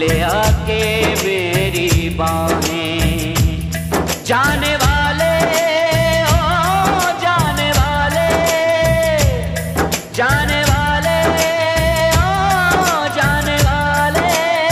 ले आके मेरी बाहें। जाने वाले ओ जाने वाले, जाने वाले ओ जाने वाले,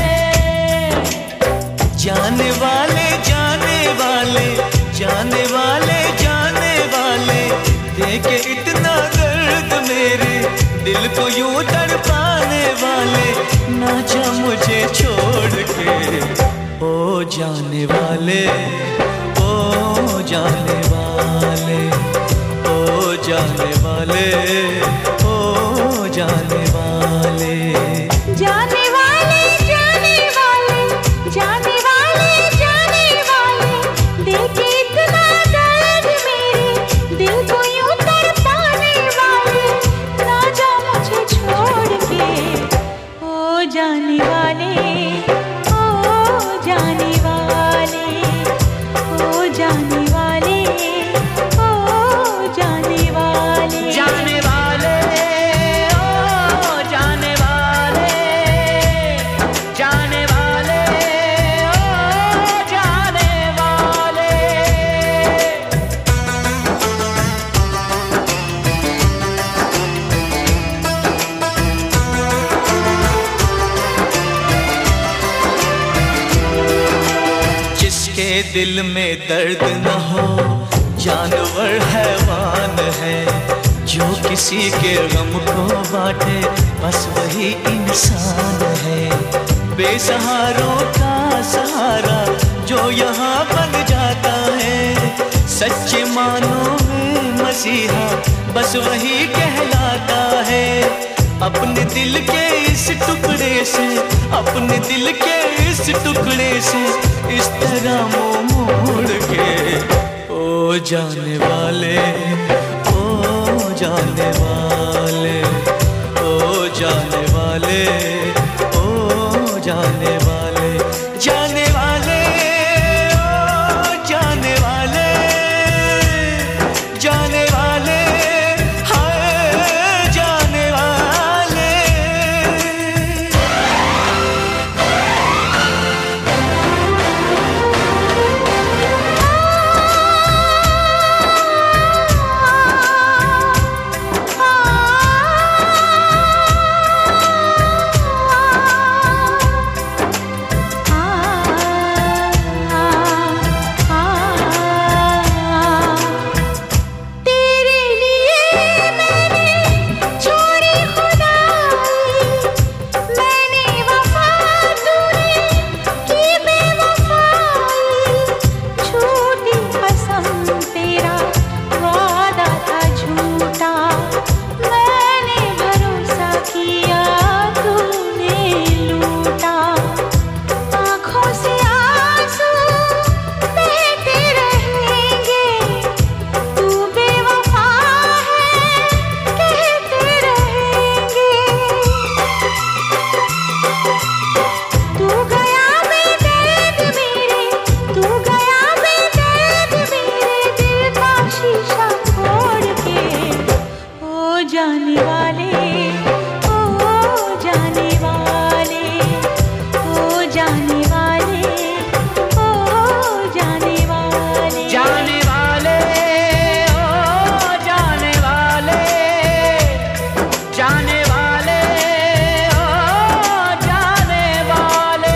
जाने वाले जाने वाले जाने वाले जाने वाले, देखे इतना दर्द मेरे दिल को यूं तड़पाने वाले, ना जा मुझे छोड़ के ओ जाने वाले, ओ जाने वाले, ओ जाने वाले, ओ जाने वाले। जाने वाले जाने वाले जाने वाले जाने वाले, देखे इतना दर्द मेरे दिल को यूं तड़पाने वाले, ना जा मुझे छोड़ के ओ जाने वाले, ओ जाने वाले, ओ जाने वाले, ओ जाने वाले। जाने वाले ओ जाने वाले, जाने वाले ओ जाने वाले। जिसके दिल में दर्द न हो जानवर हैवान है, जो किसी के गम को बांटे बस वही इंसान है। बेसहारों का सहारा जो यहाँ बन जाता है, सच्चे मानों में मसीहा बस वही कहलाता है। अपने दिल के इस टुकड़े से, अपने दिल के इस टुकड़े से इस तरह मुंह मोड़ के ओ जाने वाले, ओ जाने वाले, ओ जाने वाले, ओ जाने वाले, जाने वाले, ओ जाने वाले, जाने वाले, हाय जाने वाले। तेरे लिए मैंने छोड़ी खुदाई, मैंने वफा तूने की बेवफाई, झूठी कसम तेरा वादा था झूठा, मैंने भरोसा किया तूने लूटा। आँखों से आंसू बहते रहेंगे, तू बेवफा है कहते रहेंगे। तू गया बेदर्द मेरे, तू गया बेदर्द मेरे दिल का शीशा फोड़ के ओ जाने वाले, ओ जाने वाले, ओ जाने वाले, ओ जाने वाले। जाने वाले ओ जाने वाले, जाने वाले ओ जाने वाले।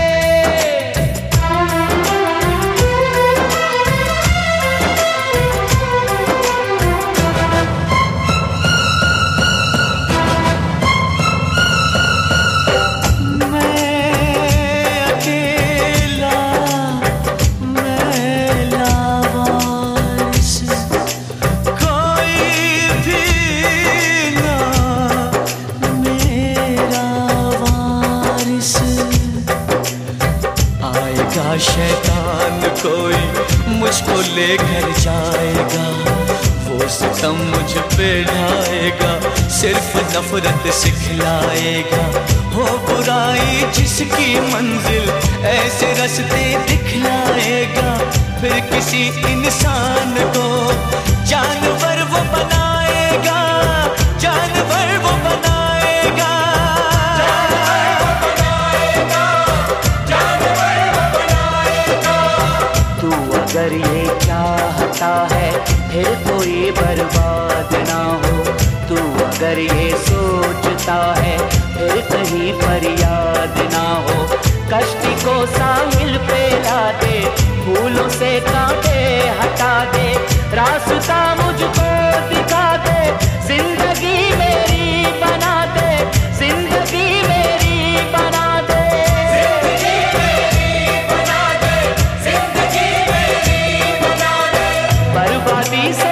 शैतान कोई मुझको लेकर जाएगा, वो सितम मुझ पे ढाएगा, सिर्फ नफरत सिखलाएगा। हो बुराई जिसकी मंजिल ऐसे रास्ते दिखलाएगा, फिर किसी इंसान को जानवर वो बनाएगा, जानवर वो बनाएगा, जानवर वो बनाएगा, सोचता है फिर कोई बर्बाद ना हो। तू अगर ये सोचता है फिर कहीं फरियाद ना हो। कश्ती को साहिल पे ला दे, फूलों से कांटे हटा दे, रास्ता मुझको दिखा दे, जिंदगी मेरी बना दे, जिंदगी मेरी बना दे, जिंदगी मेरी बना दे, जिंदगी मेरी बना दे। बर्बादी से